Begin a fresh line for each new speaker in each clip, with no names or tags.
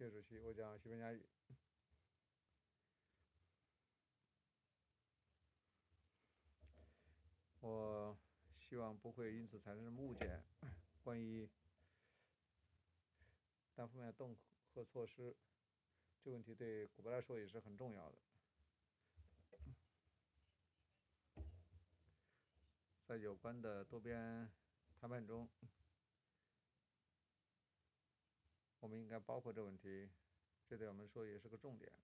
谢主席，我讲西班牙语。我希望不会因此产生什么误解。关于单方面恫吓措施，这个问题对古巴来说也是很重要的。在有关的多边谈判中，我们应该包括这个问题，这对我们说也是个重点。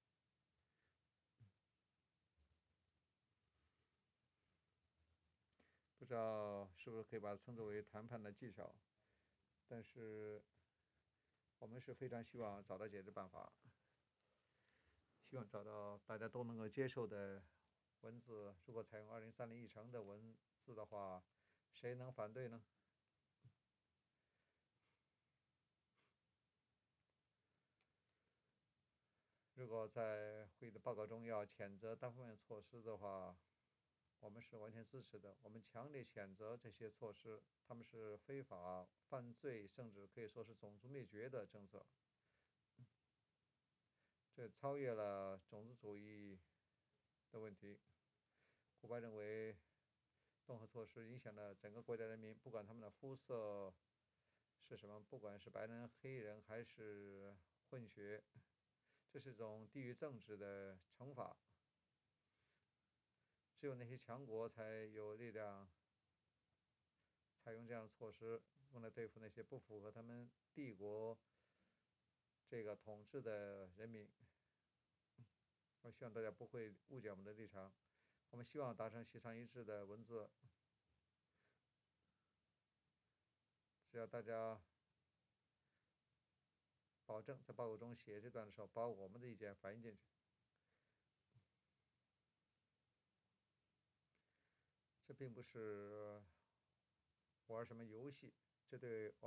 不知道是不是可以把它称之为谈判的技巧，但是我们是非常希望找到解决办法，希望找到大家都能够接受的文字。如果采用2030议程的文字的话，谁能反对呢？如果在会议的报告中要谴责单方面措施的话，我们是完全支持的。我们强烈谴责这些措施，他们是非法、犯罪，甚至可以说是种族灭绝的政策。这超越了种族主义的问题。古巴认为，恫吓措施影响了整个国家人民，不管他们的肤色是什么，不管是白人、黑人还是混血，这是一种地域政治的惩罚。只有那些强国才有力量采用这样的措施，用来对付那些不符合他们帝国这个统治的人民。我希望大家不会误解我们的立场。我们希望达成协商一致的文字，只要大家保证在报告中写这段的时候，把我们的意见反映进去。这并不是玩什么游戏，这对我